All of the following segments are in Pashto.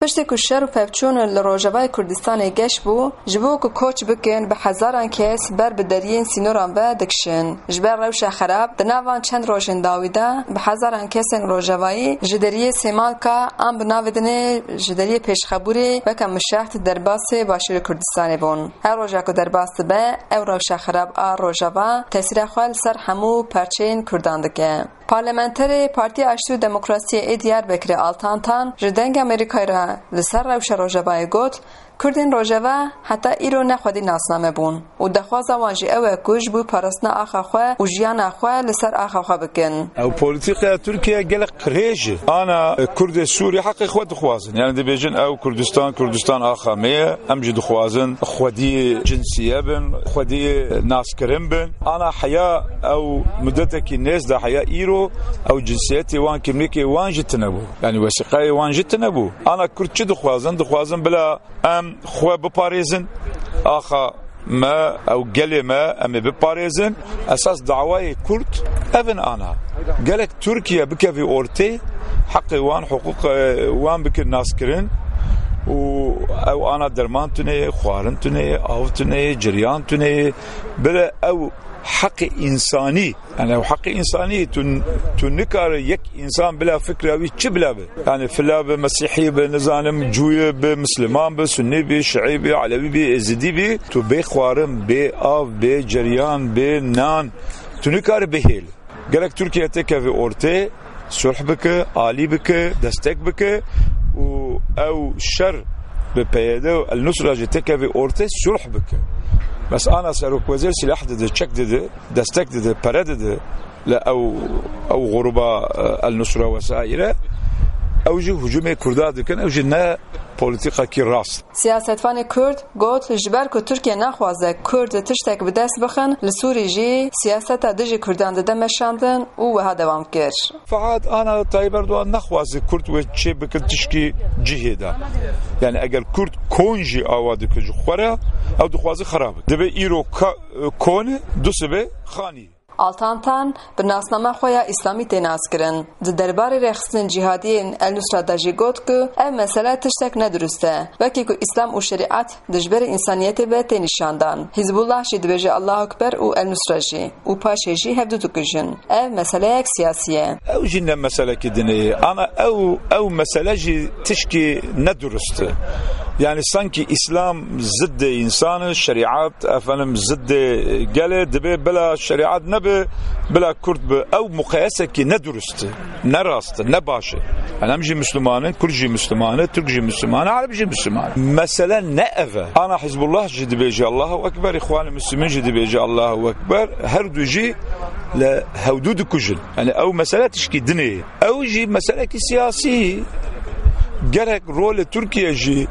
پشتی که شر و پفچون لروجوای کردستان گش بو جبو که کوچ بکن به هزاران کس بر به درین سینوران به دکشن جبر روش خراب دنوان چند روشن داویده به هزاران کس روجوایی جدریه سیمالکا ام بناودنه جدریه پیشخبوری و کم مشهد درباس باشور کردستان بون هر روجا که درباس به او روش خراب روجوا تاثیر خال سر همو پرچین کردان دکه پارلمانتری پارتی اشتو دموکراسی ای دیاربکر آلتانتان جدنگ امریکای را لسر روش روجوای گوت کردین روجوا حتی ایرو نخودی ناسنامه بون و دخواز وانجی اوه کش بو پارسنا آخا خواه و جیان آخواه لسر آخا خواه بکن او پولیتیقه ترکیه گلق ریجه انا کرد سوری حقی خود دخوازن یعنی دی بیجن او کردستان آخا میه امجی دخوازن خودی جنسیه بن خودی ناسکرم بن انا حیا او مدتکی نیز دا حیا ایرو او جنسیتی وان کملیکی وان جت نبو یعنی وثیقه وان جت نبو انا کرد چه دخوازن بلا ام خو بپاریزن آخا ما او گلی ما ام بپاریزن اساس دعوای کرد اون انا گلک ترکیه بکوی اورتی حق وان حقوق وان بکر ناس کرن و او انا درمان تونه خوارن تونه او تونه جریان تونه بلا او حق انسانی يعني او حق انساني تنكر يك انسان بلا فكره وي چه بلا يعني فلا مسيحي بنظام جويه بمسلمان بسني بشيعي بعلوي بازدي بي تو بخوارم باف بجريان بنان تنكر بهيل قالك تركيا تكفي اورتي صلح بك عالي بك دستك بك او شر ببيده النصره تكفي اورتي صلح بك بس انا سروك وزير سلاح ده تشك ده دستك ده برد ده لا او غربة النصرة وسائره او جي هجوم كردات كان او جنا politika ki rast. Siyasetvan Kurd got jber ku Türkiye naxwaze Kurd tiştek bi dest bixin li Sûrî jî siyaseta dijî Kurdan de meşandin û wiha devam kir. Fakat ana Tayyip Erdoğan naxwaze Kurd ve çê bikin tişkî cihê de. Yani eger Kurd kon jî ava dike ji xwe re ew dixwaze xerab be. Dibe îro kon du sibe xanî. Altantan bi nasname xwe ya İslamî tê naskirin. Di derbarê rêxistin cihadiyên El Nusra de jî got ku ev mesele tiştek nedurist e. Wekî ku İslam û şerîat di ji berî însaniyetê ve tê nîşandan. Hizbullah jî dibêje Allahu Ekber û El Nusra jî. û paşê jî hevdû dikujin. Ev meseleyek siyasî ye. Ew jî ne meselekî dinê ye. Ama ew mesele jî tişkî nedurist e. Yani sanki İslam zıddı insanı, şeriat efendim zıddı gele dibe bela şeriat ne be bela Kürt be ev mukayese ki ne dürüstü, ne rastı, ne başı. Yani hem Müslümanı, Kürtçi Müslümanı, Türkçi Müslümanı, Arapçı Müslümanı. Mesele ne eve? Ana Hizbullah cidibeci Allahu Ekber, İhvan-ı Müslümin cidibeci Allahu Ekber, her duji le hevdudu kujil. Yani ev mesele tişki dini. Ev ji mesele ki siyasi. Gerek rolü Türkiye ji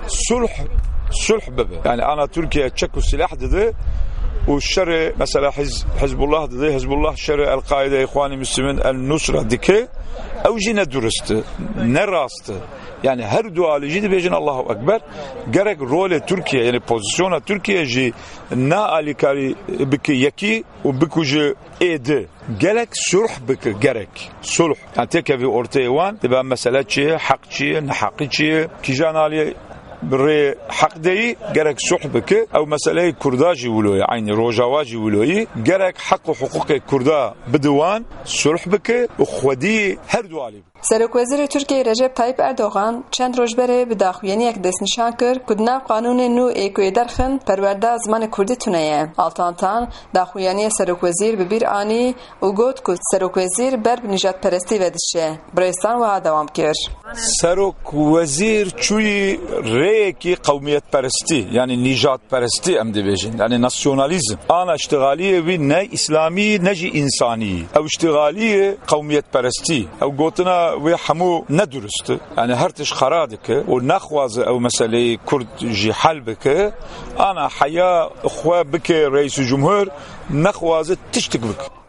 صلح ببه يعني أنا تركيا تشكو السلاح ده والشر مثلا حزب الله ده حزب الله شر القاعدة إخوان المسلمين النصرة دكه أو جينا درست نراست يعني هر دعاء جديد بيجن الله أكبر جرك رول تركيا يعني بوزيشن تركيا جي نا عليكاري بك يكي وبكوج إيد جرك صلح بك جرك صلح يعني تكفي أورتيوان تبقى مسألة شيء حق شيء نحق شيء كيجان عليه بري حق دي جرك صحبك او مساله كرداجي ولوي عين روجاواجي ولوي جرك حق وحقوق كردا بدوان صلحبك وخودي هر دو علي سرک وزیر ترکیه رجب طیب اردوغان چند روز بره به داخویانی یک دست نشان کرد که ناو قانون نو ایکوی درخن پرورده زمان کردی تونهیه. آلتانتان داخویانی سرک وزیر ببیر آنی و گوت که سرک وزیر بر نجات پرستی ودشه. برایستان و دوام کرد. سرک وزیر چوی ریکی قومیت پرستی یعنی نجات پرستی ام دیویجن یعنی ناسیونالیزم. آن اشتغالیه وی نه اسلامی نه جی انسانی. او اشتغالیه قومیت پرستی. او گوتنا و همو ندرسته يعني هرتش خرادك ونخواز او مسألة كرد جي حل بك انا حياة اخوة بك رئيس الجمهور نخواز تشتك بك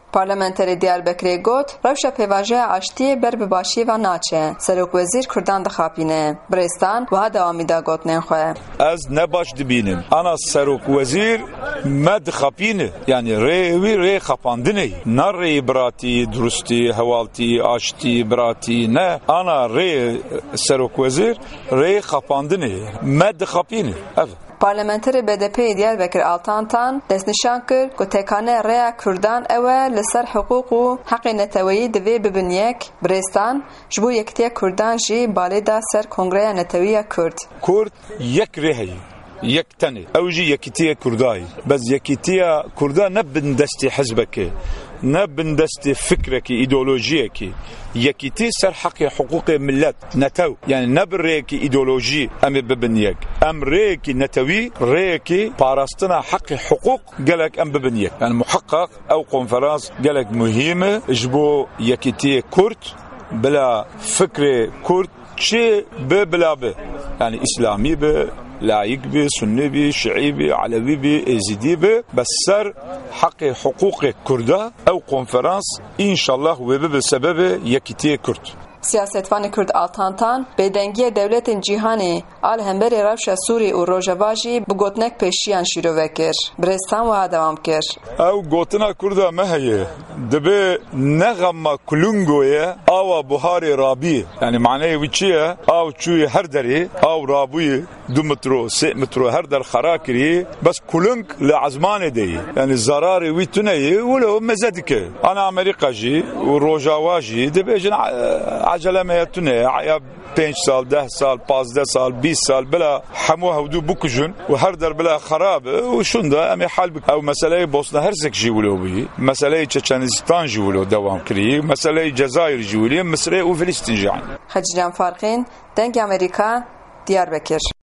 Parlamenterê Diyarbekirê got rewşa pêvajoya aştiyê ber bi başiyê ve naçe. Serokwezîr Kurdan dixapîne. Biristan wiha dewamî da gotinên xwe. Ez ne baş dibînim. Ana serokwezîr me dixapîne. Yani rê wî rê xapandinê. Ne rê biratî, durustî, hewaltî, aştî, biratî ne. Ana rê serokwezîr rê xapandinê. Me dixapîne. Ev. Parlamenterê BDP'yê Diyarbekir Altantan destnîşan kir ku têkane rêya Kurdan ew e li ser hiqûq û heqê neteweyî divê bibin yek. Biristan ji bo Yekîtiya Kurdan jî balê da ser Kongreya Netewiya Kurd. Kurd yek rê heye. Yek tenê. Ew jî Yekîtiya Kurdayê. Bez Yekîtiya Kurda ne bin destê hizbekê. Ne bin destê fikrekî, îdeolojiyekî. Yekîtî ser heqê hiqûqê millet netew. Yani ne bir rêyekî îdeolojî em ê bibin yek. Em rêyekî netewî, rêyekî parastina heqê hiqûq gelek em bibin yek. Yani muheqqaq ew konferans gelek muhîm e ji bo Yekîtiyê Kurd bila fikrê Kurd çi bi bila bi. Yani İslamî bi, لايق بي سني بي شيعي بي علوي بي ازيدي بي بس سر حق حقوق كردا او كونفرانس ان شاء الله وبسبب يكتي كرد Siyasetvanê Kurd Altantan bêdengiya devletên cîhanê al hemberê rewşa Sûrî û Rojava jî bi gotinek pêşiyan şîrove kir. Biristan wiha dewam kir. Ew gotina Kurda me heye dibe nexema kulungoye awa buharê rabî. Yani maneyê wî çi ye? Aw çûye her derê, aw rabûyê 2 metro, 3 metro her der xera kiriye bes kulung li ezmanê de ye. Yani zararê wî tune ye wilo meze dike. Ana Amerîka jî û Rojava jî dibêjin acele meyetune ya 5 sal, 10 sal, 15 sal, 20 sal bela hemû hewdû bikujin û her der bila xerab û şunda em ê hal bik. Ew meseleyê Bosna Hersek jî wilo bûyî. Meseleyê Çeçenistan jî wilo dewam kirî. Meseleyê Cezayir jî wilo, Misrê û Filîstîn jî. Hecîran Farqîn, Dengê Amerîka, Diyarbekir.